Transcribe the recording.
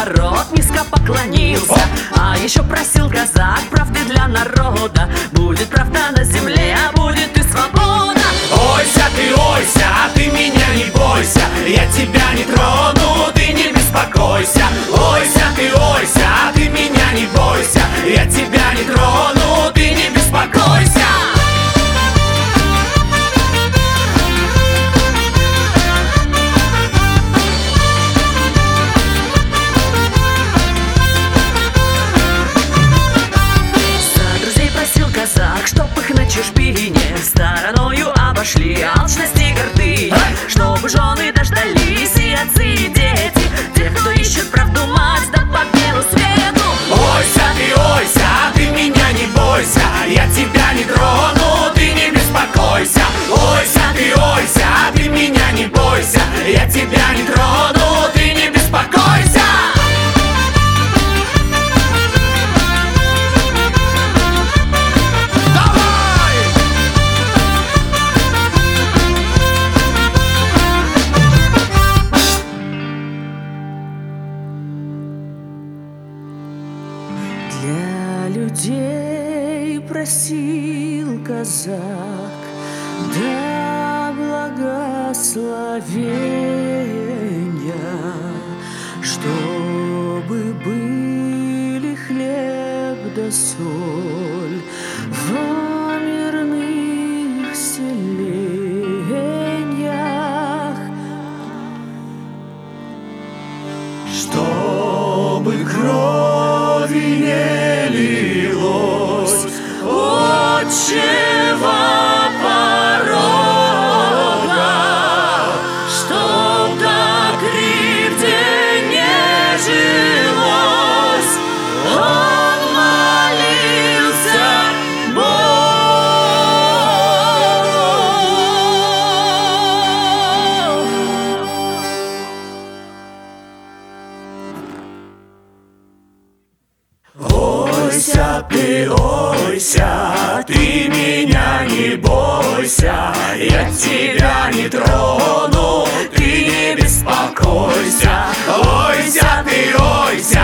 народ низко поклонился. А еще просил казак правды для народа. Будет правда на земле, а будет и свобода. Ойся, ты меня не бойся, я тебя не трону, ты не беспокойся. Ойся, ты меня не бойся, я тебя не трону, ты не беспокойся. За друзей просил казак, чтоб их на чужбине стороною обошли алчность и гордыня, чтобы жены дождались и отцы, и дети, тех, кто ищет правду, мать, да по белу свету. Ойся, ты меня не бойся, я тебя не трону, ты не беспокойся. Ойся, ты меня не бойся, я тебя не трону, ты не беспокойся. Для людей просил казак, да благословения, чтобы были хлеб да соль во мирных селениях, Чтобы крови не лилось отчего порога, чтоб так кривде не жилось. Он молился Ойся, ты меня не бойся, я тебя не трону, ты не беспокойся. Ойся,